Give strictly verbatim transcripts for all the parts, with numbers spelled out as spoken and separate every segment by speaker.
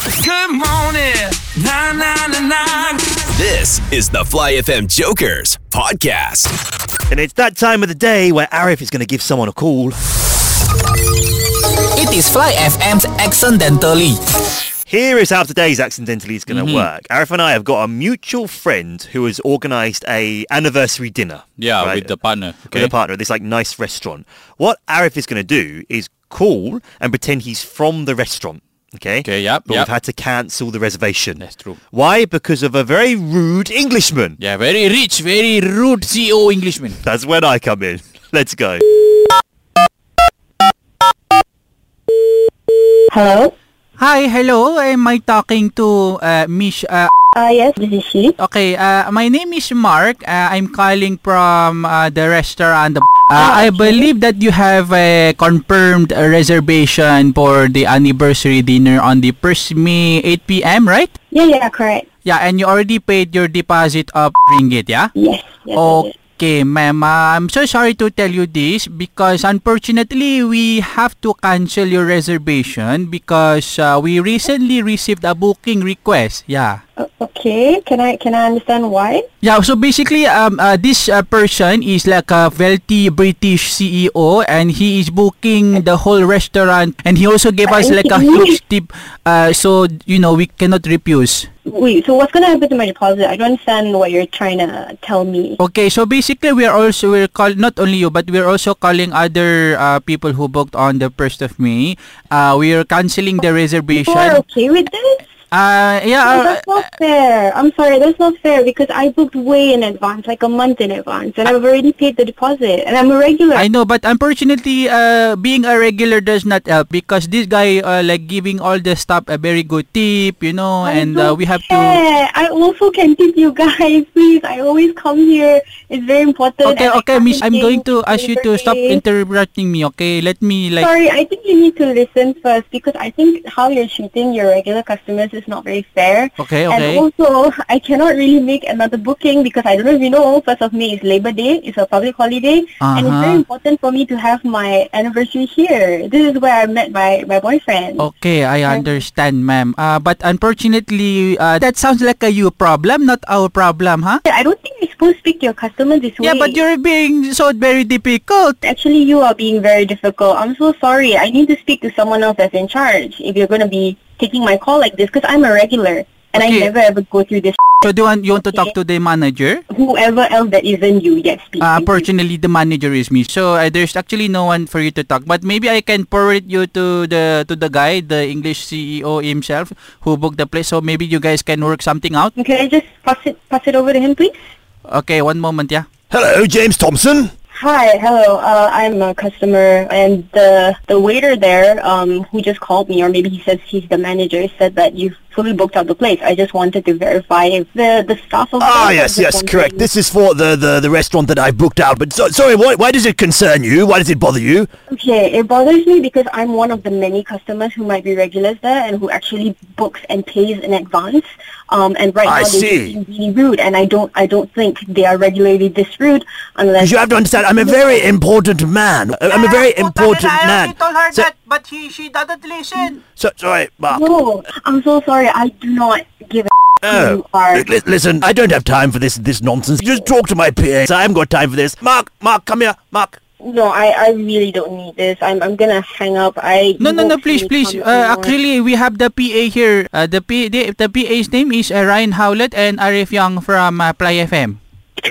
Speaker 1: Good morning. Na, na, na, na.
Speaker 2: This is the Fly F M Jokers podcast.
Speaker 3: And it's that time of the day where Arif is going to give someone a call.
Speaker 4: It is Fly F M's Accidentally.
Speaker 3: Here is how today's Accidentally is going to
Speaker 5: Mm-hmm.
Speaker 3: work. Arif and I have got a mutual friend who has organised a anniversary dinner.
Speaker 5: Yeah,
Speaker 3: right?
Speaker 5: with the partner.
Speaker 3: With a partner at this like nice restaurant. What Arif is going to do is call and pretend he's from the restaurant. Okay?
Speaker 5: Okay, yep,
Speaker 3: But
Speaker 5: yep.
Speaker 3: we've had to cancel the reservation.
Speaker 5: That's true.
Speaker 3: Why? Because of a very rude Englishman.
Speaker 5: Yeah, very rich, very rude C E O Englishman.
Speaker 3: That's when I come in. Let's go.
Speaker 6: Hello?
Speaker 7: Hi, hello. Am I talking to uh, Miss... Uh,
Speaker 6: Uh, yes, this is she.
Speaker 7: okay, uh, my name is Mark. Uh, I'm calling from uh, the restaurant. Uh, I believe that you have a confirmed uh, reservation for the anniversary dinner on the first May, eight p.m., right?
Speaker 6: Yeah, yeah, correct.
Speaker 7: Yeah, and you already paid your deposit of ringgit, yeah?
Speaker 6: Yes, yes, I did.
Speaker 7: Okay, ma'am. Uh, I'm so sorry to tell you this because unfortunately we have to cancel your reservation because uh, we recently received a booking request. Yeah.
Speaker 6: O- okay, can I can I understand why?
Speaker 7: Yeah, so basically um uh, this uh, person is like a wealthy British C E O and he is booking the whole restaurant and he also gave us like a huge tip uh so you know we cannot refuse.
Speaker 6: Wait, so what's gonna happen to my deposit? I don't understand what you're trying to tell me.
Speaker 7: Okay, so basically we are also we're call not only you but we're also calling other uh, people who booked on the first of May. Uh, we are canceling the reservation.
Speaker 6: You are okay with this?
Speaker 7: Uh, yeah.
Speaker 6: No,
Speaker 7: Uh,
Speaker 6: that's not fair. I'm sorry, that's not fair because I booked way in advance, like a month in advance, and I've already paid the deposit, and I'm a regular.
Speaker 7: I know, but unfortunately, uh, being a regular does not help because this guy, uh, like giving all the staff a very good tip, you know,
Speaker 6: I
Speaker 7: and uh,
Speaker 6: don't
Speaker 7: we have to.
Speaker 6: care. I also can tip you guys, please. I always come here. It's very important.
Speaker 7: Okay,
Speaker 6: and I
Speaker 7: okay,
Speaker 6: can't
Speaker 7: miss, I'm
Speaker 6: change
Speaker 7: going to ask you to stop
Speaker 6: birthday.
Speaker 7: interrupting me, okay? Let me, like.
Speaker 6: Sorry, I think you need to listen first because I think how you're treating your regular customers is not very fair.
Speaker 7: Okay,
Speaker 6: And
Speaker 7: okay.
Speaker 6: also, I cannot really make another booking because I don't know if you know, first of May is Labor Day. It's a public holiday. And it's
Speaker 7: Uh-huh.
Speaker 6: very important for me to have my anniversary here. This is where I met my, my boyfriend.
Speaker 7: Okay, I understand, ma'am. Uh, but unfortunately, uh, that sounds like a you problem, not our problem, huh?
Speaker 6: I don't think you're supposed to speak to your customers this
Speaker 7: Yeah,
Speaker 6: way.
Speaker 7: but you're being so very difficult.
Speaker 6: Actually, you are being very difficult. I'm so sorry. I need to speak to someone else that's in charge if you're going to be taking my call like this because I'm a regular and
Speaker 7: Okay.
Speaker 6: I never ever go through this.
Speaker 7: So do you want, you want to talk to the manager?
Speaker 6: Whoever else that isn't you, yes, please.
Speaker 7: Uh,
Speaker 6: thank you.
Speaker 7: unfortunately, the manager is me. So uh, there's actually no one for you to talk. But maybe I can forward you to the to the guy, the English C E O himself, who booked the place. So maybe you guys can work something out.
Speaker 6: Can I just pass it pass it over to him, please?
Speaker 7: Okay, one moment, yeah.
Speaker 3: Hello, James Thompson.
Speaker 6: Hi, hello. Uh, I'm a customer, and the the waiter there, um, who just called me, or maybe he says he's the manager, said that you've fully booked out the place. I just wanted to verify if the the staff of
Speaker 3: Ah,
Speaker 6: there
Speaker 3: yes,
Speaker 6: was
Speaker 3: yes,
Speaker 6: wondering-
Speaker 3: correct. This is for the, the, the restaurant that I booked out. But so, sorry, why, why does it concern you? Why does it bother you?
Speaker 6: Okay, it bothers me because I'm one of the many customers who might be regulars there and who actually books and pays in advance. Um, and right
Speaker 3: I
Speaker 6: now they're
Speaker 3: see.
Speaker 6: being really rude, and I don't I don't think they are regularly this rude unless.
Speaker 3: You have to understand, I'm a very important man. I'm a very important man. So,
Speaker 7: but he she doesn't listen.
Speaker 3: so sorry, Mark.
Speaker 6: No, I'm so sorry. I do not give a
Speaker 3: Oh,
Speaker 6: who you are.
Speaker 3: li- listen, I don't have time for this this nonsense. Just talk to my P A. I haven't got time for this. Mark, Mark, come here, Mark.
Speaker 6: No, I, I really don't need this. I'm I'm gonna hang up. I
Speaker 7: No, no, no,
Speaker 6: won't
Speaker 7: please,
Speaker 6: see me
Speaker 7: please.
Speaker 6: come
Speaker 7: Uh,
Speaker 6: anymore.
Speaker 7: actually, we have the P A here. Uh, the P the, the P A's name is uh, Ryan Howlett and Arif Young from uh, Play F M.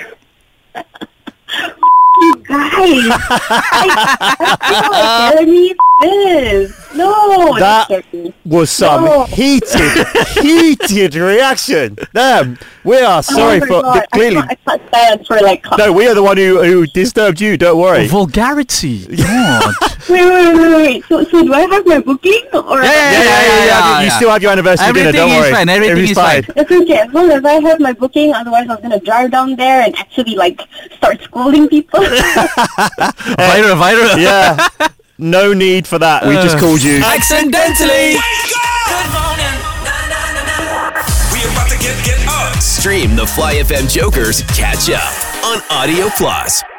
Speaker 6: you guys, I, I feel like telling me this. No,
Speaker 3: That
Speaker 6: don't scare me.
Speaker 3: was some
Speaker 6: No.
Speaker 3: heated, heated reaction. Damn, we are sorry
Speaker 6: oh my
Speaker 3: for
Speaker 6: God.
Speaker 3: clearly.
Speaker 6: I can't, I can't stand for like.
Speaker 3: No, we are the one who, who disturbed you. Don't worry.
Speaker 7: Vulgarity. God.
Speaker 6: Wait, wait, wait, wait. So, so do I have my booking or?
Speaker 7: Yeah,
Speaker 3: Yeah, yeah, yeah, yeah. You
Speaker 7: yeah.
Speaker 3: still have your anniversary dinner.
Speaker 7: Everything
Speaker 3: Don't
Speaker 7: is
Speaker 3: worry.
Speaker 7: fine, everything is fine.
Speaker 6: It's okay, as long as I have my booking, otherwise I was gonna drive down there and actually like start scolding people.
Speaker 7: Viral, viral.
Speaker 3: Yeah. No need for that. We just called you.
Speaker 4: Accidentally.
Speaker 1: Good morning. Na, na, na, na.
Speaker 2: We about to get get up. Stream the Fly F M Jokers catch up on Audio Plus.